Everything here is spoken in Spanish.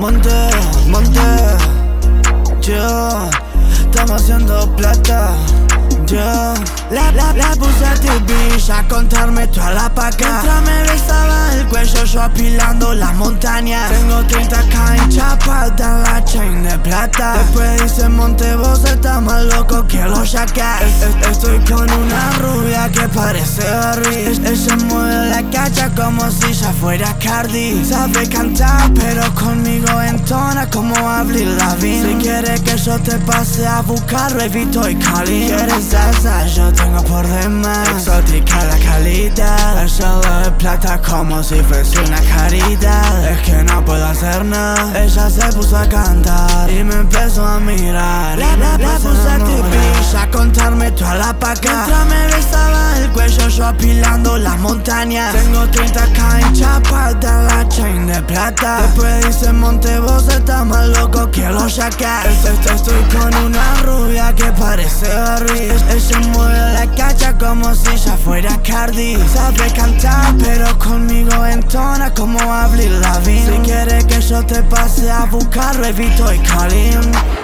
Monte, yo, estamos haciendo plata, yo. La puse a ti, bitch, a contarme toda la paca. Mientras me besaba el cuello, yo apilando las montañas. Tengo 30k en chapada, la chain de plata. Después dice Monte, vos estás más loco que los yacas. Estoy con una rubia que parece Barbie. Ella mueve la cacha como si ya fuera Cardi. Sabe cantar, pero conmigo entona como Avril Lavigne. Si quieres que yo te pase a buscar, baby, estoy calling. ¿Quieres salsa? Yo tengo por demás. Exótica la calidad. Ella de plata como si fuese una caridad. Es que no puedo hacer nada. Ella se puso a cantar y me empezó a mirar. La puse a ti, bitch, a contarme toda la paca. Mientras me besaba el cuello, yo apilando las montañas. Tengo 30k en chapada, la chain de plata. Después dice Monte, vos estás más loco que los yacas. Estoy con una rubia que parece Barbie. Ella mueve la cacha como si ya fuera Cardi. Sabe cantar, pero conmigo entona como Avril Lavigne. Si quieres que yo te pase a buscar, baby, estoy calling.